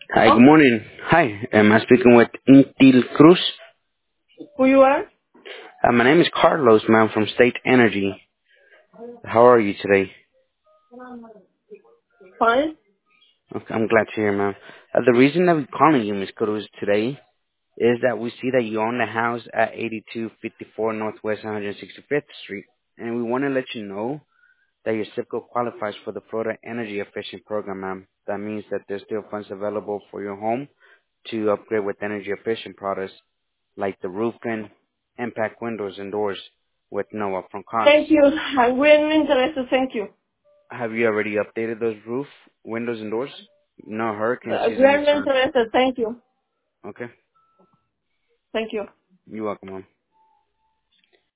Hi, good Oh, morning. Hi, am I speaking with Intil Cruz? who you are? My name is Carlos, ma'am, from State Energy. How are you today? Fine. Okay, I'm glad to hear, ma'am. The reason that we're calling you, Miss Cruz, today is that we see that you own the house at 8254 Northwest 165th Street, and we want to let you know that your zip code qualifies for the Florida Energy Efficient Program, ma'am. That means that there's still funds available for your home to upgrade with energy efficient products like the roofing, impact windows and doors with no upfront costs. Thank you. I'm really interested. Thank you. Have you already updated those roof, windows and doors? No hurricane season is Really interested. Thank you. okay. Thank you. You're welcome, ma'am.